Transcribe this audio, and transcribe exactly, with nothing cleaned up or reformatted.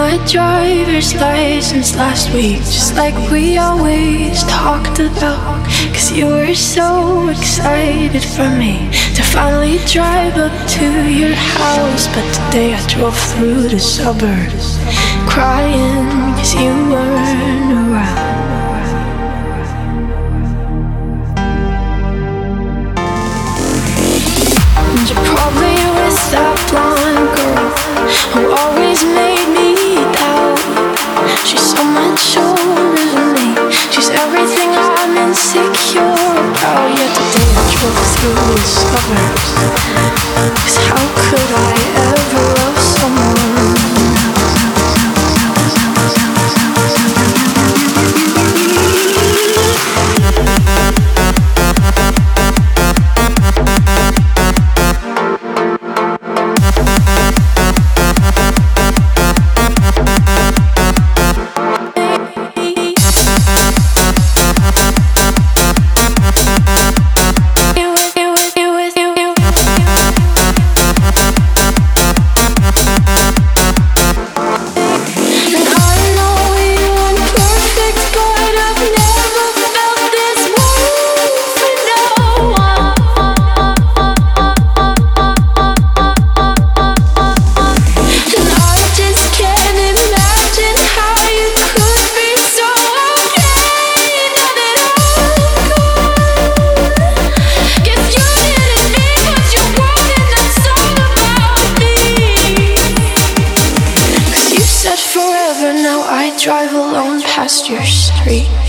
my driver's license last week, just like we always talked about. Cause you were so excited for me to finally drive up to your house. But today I drove through the suburbs crying cause you weren't around. And you're probably with that blonde girl who always made me doubt. She's so much older than me, she's everything I'm insecure about. Yet today I drove through the suburbs, cause how could I ever love someone drive alone past your street.